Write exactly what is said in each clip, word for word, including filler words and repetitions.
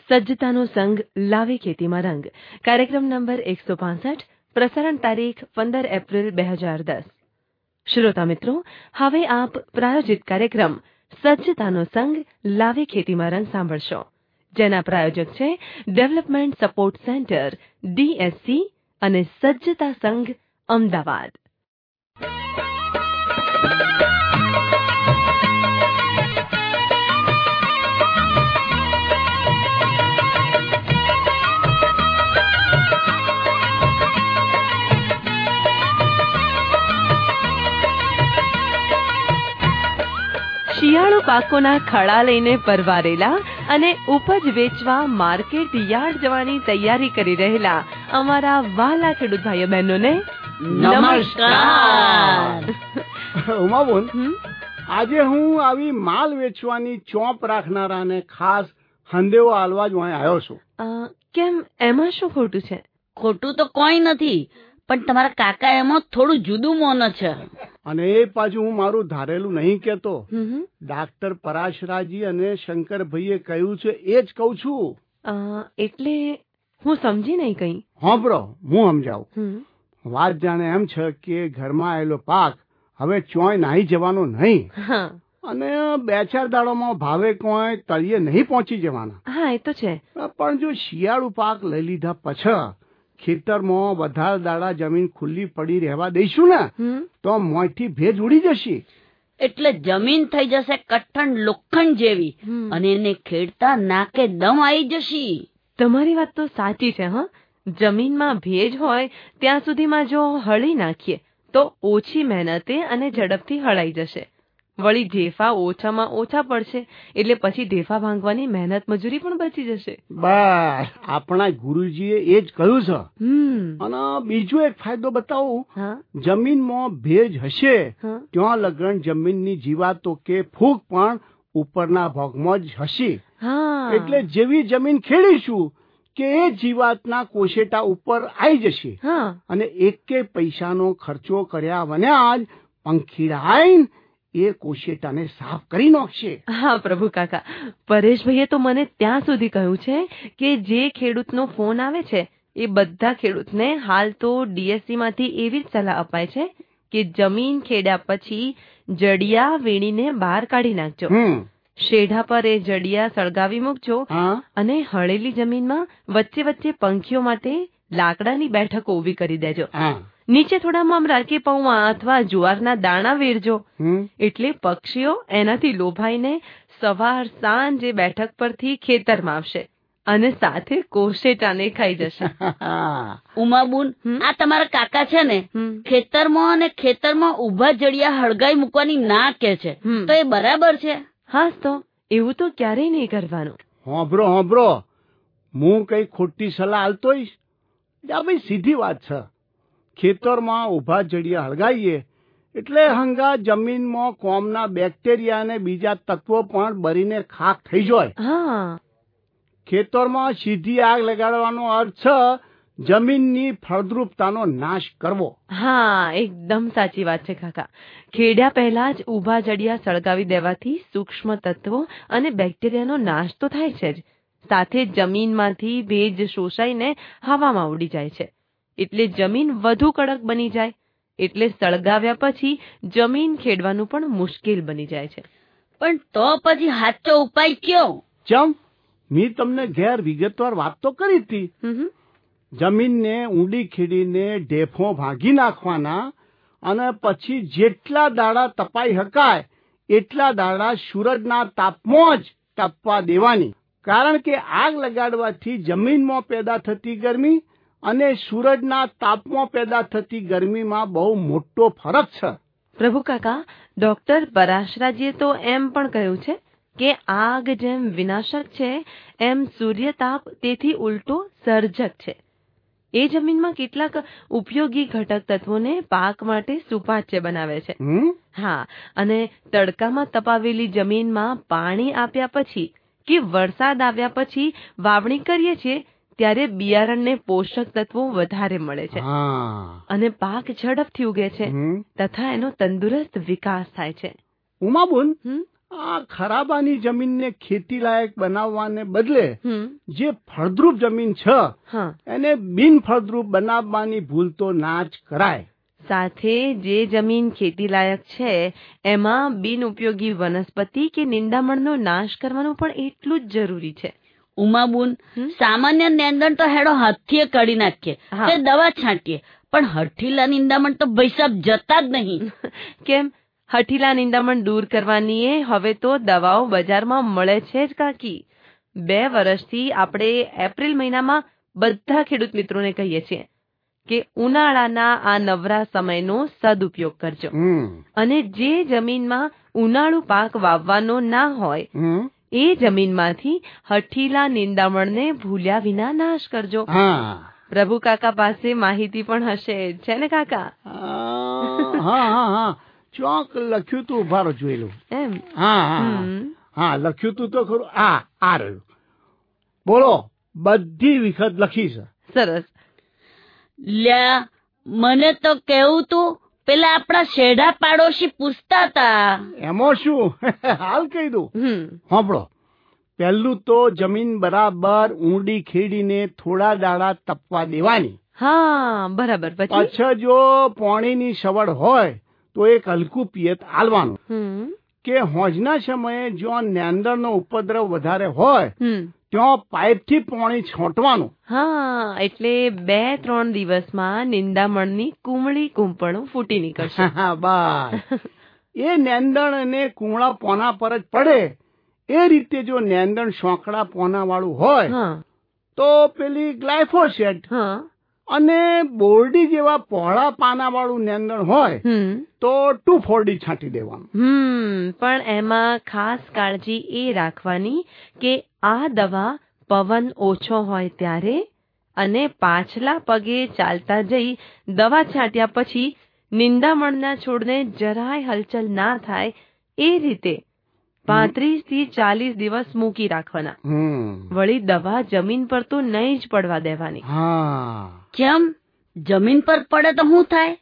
સજ્જતાનો સંગ લાવે ખેતીમાં રંગ કાર્યક્રમ નંબર એકસો પાસઠ પ્રસારણ તારીખ પંદર એપ્રિલ બે હજાર દસ શ્રોતા મિત્રો હવે આપ પ્રાયોજિત કાર્યક્રમ સજ્જતાનો સંગ લાવે ખેતીમાં રંગ સાંભળશો જેના પ્રાયોજક છે ડેવલપમેન્ટ સપોર્ટ સેન્ટર ડીએસસી અને સજ્જતા સંઘ અમદાવાદ. શિયાળુ પાકોના ખડા લઈને પરવારેલા અને ઉપજ વેચવા માર્કેટ યાર્ડ જવાની તૈયારી કરી રહેલા અમારા વહાલા ખેડૂત ભાઈઓ બહેનોને નમસ્કાર. ઉમાબોન, આજે હું આવી માલ વેચવાની ચોપ રાખનારાને ખાસ હંદેવો આલવા જ અહીં આવ્યો છું. કેમ, એમાં શું ખોટું છે? ખોટું તો કોઈ નથી, પણ તમારા કાકા એમાં થોડું જુદું મોન છે. અને એ પાછું હું મારું ધારેલું નહીં કેતો. ડાક્ટર પરાશરાજી અને શંકરભાઈએ કહ્યું છે એ જ કઉ છું. એટલે હું સમજી નહીં કઈ. હા બ્રો, હું સમજાવું. વાત જાણે એમ છે કે ઘરમાં આવેલો પાક હવે ચોય નાહી જવાનો નહીં અને બે ચાર દાડોમાં ભાવે કોઈ તળિયે નહીં પહોંચી જવાના. હા, એ તો છે. પણ જો શિયાળુ પાક લઈ લીધા પછી ખેતરમાં વધારે દાડા જમીન ખુલ્લી પડી રહેવા દઈશું ને તો મોંથી ભેજ ઉડી જશે. એટલે જમીન થઈ જશે કઠણ લોખંડ જેવી અને એને ખેડતા નાકે દમ આવી જશે. તમારી વાત તો સાચી છે. હા, જમીનમાં ભેજ હોય ત્યાં સુધીમાં જો હળી નાખીએ તો ઓછી મહેનતે અને ઝડપથી હળાઈ જશે. વળી ઢેફા ઓછામાં ઓછા પડશે એટલે પછી ઢેફા ભાંગવાની મહેનત મજૂરી પણ બચી જશે. બસ, આપણા ગુરુજીએ એ જ કહ્યું છે. અને બીજો એક ફાયદો બતાવું. જમીનમાં ભેજ હશે ત્યાં લગન જમીનની જીવાતો કે ફૂગ પણ ઉપરના ભાગમાં જ હશે. એટલે જેવી જમીન ખેડીશું કે એ જીવાતના કોશેટા ઉપર આવી જશે અને એકે પૈસાનો ખર્ચો કર્યા વન્યા જ પંખીડા આવીને એ કોશેટાને સાફ કરી નાખશે. હા પ્રભુ કાકા, પરેશભાઈએ તો મને ત્યાં સુધી કહ્યું છે કે જે ખેડૂતનો ફોન આવે છે એ બધા ખેડૂતને હાલ તો ડીએસસી માંથી એવી જ સલાહ અપાય છે કે જમીન ખેડ્યા પછી જડિયા વીણીને બહાર કાઢી નાખજો. શેઢા પર એ જડિયા સળગાવી મૂકજો અને હળેલી જમીનમાં વચ્ચે વચ્ચે પંખીઓ માટે લાકડાની બેઠકો ઉભી કરી દેજો. નીચે થોડા મમરા કે પૌવા અથવા જુવારના દાણા વેરજો એટલે પક્ષીઓ એનાથી લોભાઈને સવાર સાંજે બેઠક પરથી ખેતરમાં આવશે અને સાથે કોશેટાને ખાઈ જશે. ઉમાબુન, આ તમારા કાકા છે ને ખેતરમાં અને ખેતરમાં ઉભા જડિયા હળગાઈ મૂકવાની ના કે છે, તો એ બરાબર છે? હા, તો એવું તો ક્યારેય નહીં કરવાનું. હોંભરો હોંભરો, હું કઈ ખોટી સલાહ આલતોય? આ ભાઈ સીધી વાત છે. ખેતરમાં ઉભા જડિયા હળગાઈએ એટલે હંગા જમીનમાં કોમના બેક્ટેરિયા અને બીજા તત્વો પણ બળીને ખાક થઈ જાય. ખેતરમાં સીધી આગ લગાડવાનો અર્થ છે જમીનની ફળદ્રુપતાનો નાશ કરવો. હા, એકદમ સાચી વાત છે કાકા. ખેડ્યા પહેલા જ ઉભા જડિયા સળગાવી દેવાથી સૂક્ષ્મ તત્વો અને બેક્ટેરિયાનો નાશ તો થાય છે જ, સાથે જમીનમાંથી ભેજ શોષાઈને હવામાં ઉડી જાય છે એટલે જમીન વધુ કડક બની જાય. એટલે સળગાવ્યા પછી જમીન ખેડવાનું પણ મુશ્કેલ બની જાય છે. પણ તો પછી સાચો ઉપાય કયો? ચમ, મેં તમને ઘેર વિગતવાર વાત તો કરી હતી. જમીનને ઊંડી ખેડીને ઢેફો ભાંગી નાખવાના અને પછી જેટલા દાડા તપાઈ શકાય એટલા દાડા સૂરજના તાપમાં જ તપવા દેવાની. કારણ કે આગ લગાડવાથી જમીનમાં પેદા થતી ગરમી અને સૂરજના તાપમાં પેદા થતી ગરમીમાં બહુ મોટો ફરક છે. પ્રભુ કાકા, ડોક્ટર પરાશરાજીએ તો એમ પણ કહ્યું છે કે આગ જેમ વિનાશક છે એમ સૂર્યતાપ તેથી ઉલટો સર્જક છે. એ જમીનમાં કેટલાક ઉપયોગી ઘટક તત્વોને પાક માટે સુપાચ્ય બનાવે છે. હા, અને તડકામાં તપાવેલી જમીનમાં પાણી આપ્યા પછી કે વરસાદ આવ્યા પછી વાવણી કરીએ છીએ ત્યારે બિયારણને પોષક તત્વો વધારે મળે છે અને પાક ઝડપથી ઉગે છે તથા એનો તંદુરસ્ત વિકાસ થાય છે. ઉમાબુન, આ ખરાબાની જમીનને ખેતી લાયક બનાવવાને બદલે જે ફળદ્રુપ જમીન છે એને બિન ફળદ્રુપ બનાવવાની ભૂલ તો ના જ કરાય. સાથે જે જમીન ખેતી લાયક છે એમાં બિન ઉપયોગી વનસ્પતિ કે નિંદામણનો નાશ કરવાનું પણ એટલું જ જરૂરી છે. ઉમાબુન, સામાન્ય નિંદણ તો હેડો હાથથી કાઢી નાખીએ, તે દવા છાંટીએ, પણ હઠીલા નિંદામણ તો ભૈસાબ જતા જ નહીં. કેમ? હઠીલા નિંદામણ દૂર કરવાની એ હવે તો દવાઓ બજારમાં મળે છે જ કાકી. બે વર્ષથી આપણે એપ્રિલ મહિનામાં બધા ખેડૂત મિત્રોને કહીએ છીએ કે ઉનાળાના આ નવરા સમયનો સદુપયોગ કરજો અને જે જમીનમાં ઉનાળુ પાક વાવવાનો ના હોય એ જમીનમાંથી હઠીલા નિંદામણને ભૂલ્યા વિના નાશ કરજો. પ્રભુ કાકા પાસે માહિતી પણ હશે, છે ને કાકા? હા હા હા, ચોક લખ્યું તું, ઉભારો જોયેલું એમ. હા હા હા, લખ્યું તું તો ખરું. આ આ રહ્યું, બોલો. બધી વિગત લખી છે. સરસ. લ્યા, મને તો કેવું તું પેલા આપણા શેઢા પાડોશી પૂછતા હતા. એમાં શું, હાલ કહી દઉં. સાંભળો, પહેલું તો જમીન બરાબર ઊંડી ખેડીને થોડા દાડા તપવા દેવાની. હા, બરાબર. પછી જો પાણીની સવડ હોય તો એક હલકું પિયત આલવાનું કે હોજના સમયે જો નેંદરનો ઉપદ્રવ વધારે હોય ત્યાં પાઇપથી પાણી છોંટવાનું. હા, એટલે બે ત્રણ દિવસમાં નિંદામણની કુમળી કુંપણું ફૂટી નીકળશે. બસ, એ નેંદણ અને કુમળા પોના પર જ પડે એ રીતે જો નેંદણ સોંકડા પોના વાળું હોય તો પેલી ગ્લાયફોસેટ અને બોરડી જેવા પહોળા પાના વાળું નેંદણ હોય તો ટુ ફોરડી છાંટી દેવાનું. હમ પણ એમાં ખાસ કાળજી એ રાખવાની કે આ દવા પવન ઓછો હોય ત્યારે અને પાછલા પગે ચાલતા જઈ દવા છાંટ્યા પછી નિંદામણના છોડને જરાય હલચલ ના થાય એ રીતે પાંત્રીસ થી ચાલીસ દિવસ મૂકી રાખવાના. વળી દવા જમીન પર તો નહીં જ પડવા દેવાની. કેમ? જમીન પર પડે તો શું થાય?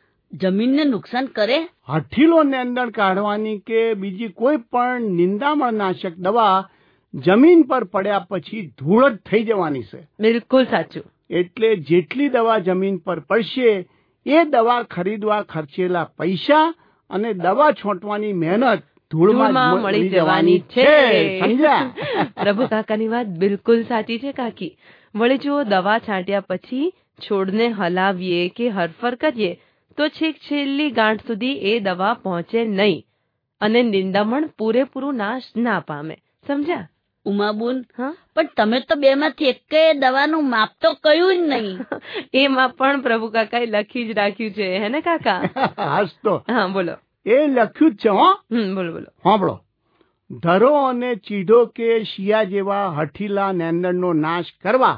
જમીનને નુકસાન કરે? હઠીલો નેંદણ કાઢવાની કે બીજી કોઈ પણ નિંદામણ નાશક દવા જમીન પર પડ્યા પછી ધૂળ જ થઈ જવાની છે. બિલકુલ સાચું. એટલે જેટલી દવા જમીન પર પડશે એ દવા ખરીદવા ખર્ચેલા પૈસા અને દવા છોંટવાની મહેનત ધૂળમાં મળી જવાની છે. સમજ્યા? પ્રભુ કાકાની વાત બિલકુલ સાચી છે કાકી. વળી જો દવા છાંટ્યા પછી છોડને હલાવીએ કે હરફર કરીએ તો છેક છેલ્લી ગાંઠ સુધી એ દવા પહોંચે નહીં અને નિંદામણ પૂરેપૂરું નાશ ના પામે. સમજ્યા? ઉમાબુન, પણ તમે તો બે માંથી એક દવાનું માપ તો કયું જ નહીં. એ માપ પણ પ્રભુ કાકાએ લખી જ રાખ્યું છે, હે ને કાકા? હાસ તો. હા, બોલો. એ લખ્યું જ છે. હો, બોલો બોલો. સાંભળો, ધરો અને ચીઢો કે શિયા જેવા હઠીલા નેંદણનો નાશ કરવા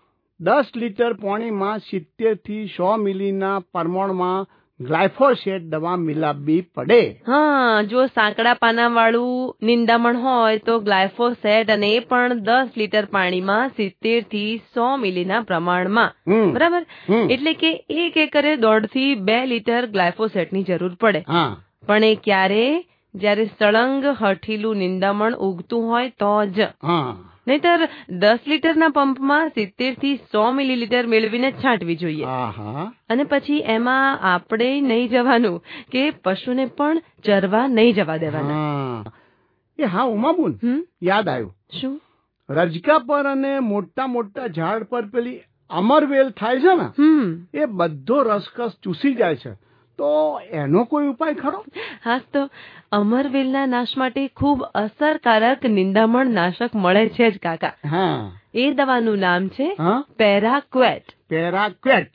દસ લીટર પાણીમાં સિત્તેર થી સો મિલીના પ્રમાણમાં ગ્લાયફોસેટ દવા મિલાવવી પડે. હા, જો સાંકડા પાના વાળું નિંદામણ હોય તો ગ્લાયફોસેટ અને એ પણ દસ લીટર પાણીમાં સિત્તેર થી સો મિલીના પ્રમાણમાં. બરાબર? એટલે કે એક એકરે દોઢ થી બે લીટર ગ્લાયફોસેટની જરૂર પડે. પણ એ ક્યારે? જયારે સળંગ હઠીલું નિંદામણ ઉગતું હોય તો જ. નહીતર દસ લીટરના પંપમાં સિત્તેર થી સો મિલીલીટર મેળવીને છાંટવી જોઈએ. અને પછી એમાં આપણે નહીં જવાનું કે પશુને પણ ચરવા નહીં જવા દેવાના. એ હા ઉમાબુન, યાદ આવ્યું. શું? રજકા પર અને મોટા મોટા ઝાડ પર પેલી અમરવેલ થાય છે ને, એ બધો રસકસ ચૂસી જાય છે. તો એનો કોઈ ઉપાય ખરો? હા, તો અમરવેલના નાશ માટે ખૂબ અસરકારક નિંદામણ નાશક મળે છે જ કાકા. હા, એ દવાનું નામ છે પેરાક્વેટ. પેરાક્વેટ.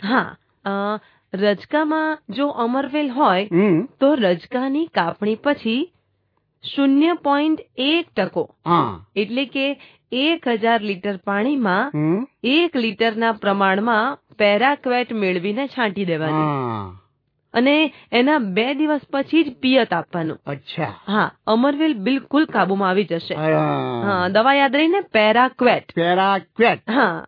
હા, રજકામાં જો અમરવેલ હોય તો રજકાની કાપણી પછી શૂન્ય પોઈન્ટ એક ટકો એટલે કે એક હજાર લીટર પાણીમાં એક લીટરના પ્રમાણમાં પેરાક્વેટ મેળવીને છાંટી દેવાની અને એના બે દિવસ પછી જ પિયત આપવાનું. અચ્છા. હા, અમરવેલ બિલકુલ કાબુમાં આવી જશે. હા, દવા યાદ રહીને, પેરાક્વેટ. પેરાક્વેટ. હા.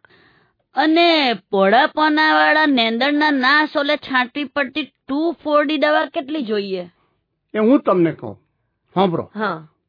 અને પોળા પોના વાળા નેંદણના નાશ ઓલે છાંટવી પડતી ટુ ફોરડી દવા કેટલી જોઈએ? એ હું તમને કહું. સાંભળો. હા.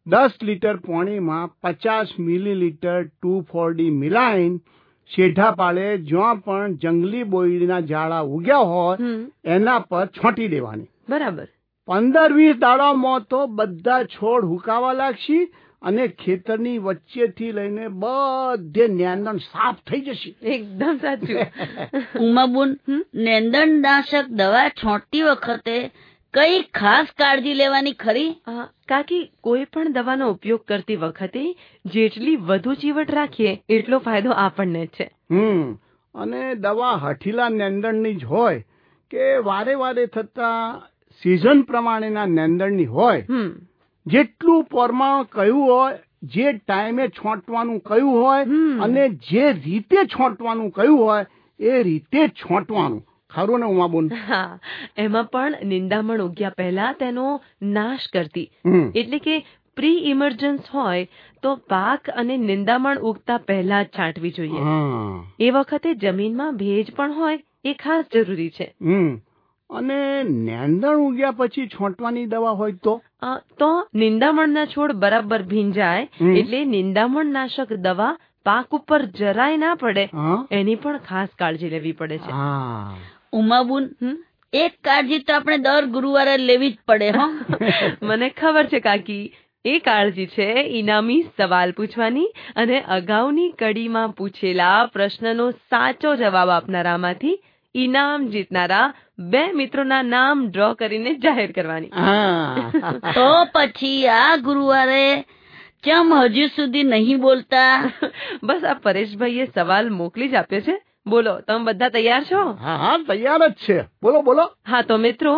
દસ લીટર પાણીમાં પચાસ મિલીલીટર ટુ ફોર ડી મિલાઈન શેઢા પાડે જ્યાં પણ જંગલી બોયડીના ઝાડા ઉગ્યા હોય એના પર છોંટી દેવાની. બરાબર. પંદર વીસ દાડામાં તો બધા છોડ હુકાવા લાગશે અને ખેતરની વચ્ચેથી લઈને બધે નેંદણ સાફ થઈ જશે. એકદમ સાચું. ઉમાબુન, નેંદણનાશક દવા છોંટતી વખતે કઈ ખાસ કાળજી લેવાની ખરી? કાકી, કોઈ પણ દવાનો ઉપયોગ કરતી વખતે જેટલી વધુ ચીવટ રાખીએ એટલો ફાયદો આપણને છે. હમ અને દવા હઠીલા નેંદણની જ હોય કે વારે વારે થતા સિઝન પ્રમાણેના નેંદણની હોય, જેટલું પ્રમાણ કયું હોય, જે ટાઈમે છોંટવાનું કયું હોય અને જે રીતે છોંટવાનું કયું હોય એ રીતે જ છોંટવાનું. ખરું ને ઉમાબુન? હા, એમાં પણ નિંદામણ ઉગ્યા પહેલા તેનો નાશ કરતી એટલે કે પ્રી ઇમર્જન્સ હોય તો પાક અને નિંદામણ ઉગતા પહેલા જ છાંટવી જોઈએ. એ વખતે જમીનમાં ભેજ પણ હોય એ ખાસ જરૂરી છે. અને નેંદણ ઉગ્યા પછી છોંટવાની દવા હોય તો તો નિંદામણના છોડ બરાબર ભીંજાય એટલે નિંદામણ નાશક દવા પાક ઉપર જરાય ના પડે એની પણ ખાસ કાળજી લેવી પડે છે. ઉમાબુન, એક કાળજી તો આપણે દર ગુરુવારે લેવી જ પડે. હો, મને ખબર છે કાકી. એ કાળજી છે ઇનામી સવાલ પૂછવાની અને અગાઉની કડીમાં પૂછેલા પ્રશ્નનો સાચો જવાબ આપનારામાંથી ઇનામ જીતનારા બે મિત્રોના નામ ડ્રો કરીને જાહેર કરવાની. તો પછી આ ગુરુવારે ચમ હજુ સુધી નહીં બોલતા? બસ આ પરેશભાઈએ સવાલ મોકલી જ આપ્યો છે. બોલો, તમે બધા તૈયાર છો? હા હા, તૈયાર જ છે. બોલો બોલો. હા તો મિત્રો,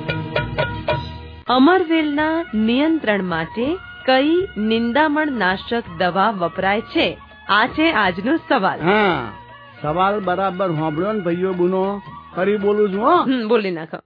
અમરવેલના નિયંત્રણ માટે કઈ નિંદામણ નાશક દવા વપરાય છે? આ છે આજનો સવાલ. હા, સવાલ બરાબર સાંભળ્યો ને ભાઈઓ બુનો? ફરી બોલું છું. બોલી નાખો.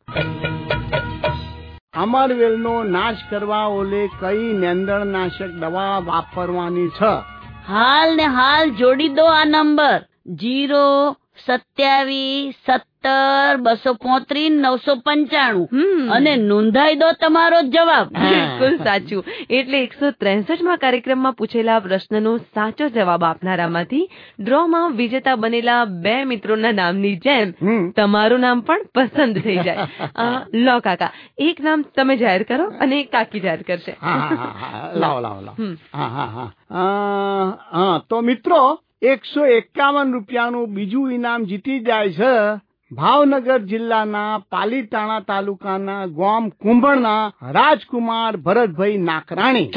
અમરવેલનો નાશ કરવા ઓલે કઈ નિંદણ નાશક દવા વાપરવાની છે? હાલ ને હાલ જોડી દો આ નંબર જીરો સત્યાવીસ સત્તર બસો પોત્રીસ નવસો પંચાણું અને નોંધાઈ દો તમારો જવાબ. બિલકુલ સાચું. એટલે એકસો ત્રેસઠ માં કાર્યક્રમમાં પૂછેલા પ્રશ્નનો સાચો જવાબ આપનારામાંથી ડ્રોમાં વિજેતા બનેલા બે મિત્રોના નામની જેમ તમારું નામ પણ પસંદ થઈ જાય. લો કાકા, એક નામ તમે જાહેર કરો અને એક કાકી જાહેર કરશે. લાવો લાવો લાવો. હા હા હા હા તો મિત્રો, એકસો એકાવન રૂપિયાનું બીજું ઇનામ જીતી જાય છે ભાવનગર જિલ્લાના પાલીતાણા તાલુકાના ગામ કુંભણના રાજકુમાર ભરતભાઈ નાકરાણી.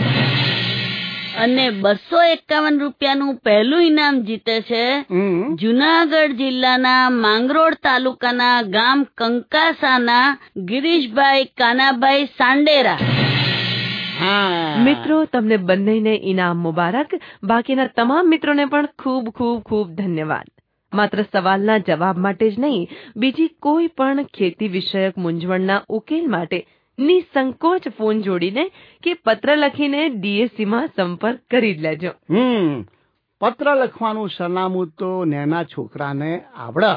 અને બસો એકાવન રૂપિયાનું પહેલું ઇનામ જીતે છે જુનાગઢ જિલ્લાના માંગરોળ તાલુકાના ગામ કંકાસાના ગિરીશભાઈ કાનાભાઈ સાંડેરા. મિત્રો, તમને બંનેને ઇનામ મુબારક. બાકીના તમામ મિત્રોને પણ ખૂબ ખૂબ ખૂબ ધન્યવાદ. માત્ર સવાલના જવાબ માટે જ નહીં, બીજી કોઈ પણ ખેતી વિષયક મૂંઝવણના ઉકેલ માટે નિસંકોચ ફોન જોડીને કે પત્ર લખીને ડીએસસી માં સંપર્ક કરી જ લેજો. હમ પત્ર લખવાનું સરનામું તો નાના છોકરાને આવડે.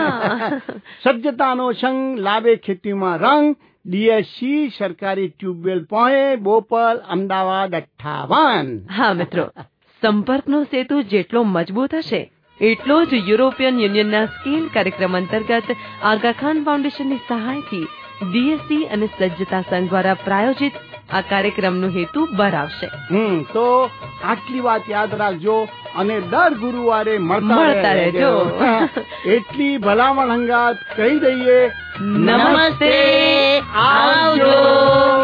સજ્જતાનો સંગ લાવે ખેતીમાં રંગ. ડીએસસી સરકારી ટ્યુબવેલ પોઈન્ટ બોપલ, અમદાવાદ અઠ્ઠાવન. હા મિત્રો, સંપર્કનો સેતુ જેટલો મજબૂત હશે એટલો જ યુરોપિયન યુનિયનના સ્કીલ કાર્યક્રમ અંતર્ગત આગા ખાન ફાઉન્ડેશનની સહાયથી ડીએસસી અને સજ્જતા સંઘ દ્વારા પ્રાયોજિત આ કાર્યક્રમનો હેતુ બરાવશે. હમ તો આટલી વાત યાદ રાખજો અને દર ગુરુવારે મળતા રહેજો. એટલી ભલામણ હંગાત કહી દઈએ નમસ્તે, આવજો.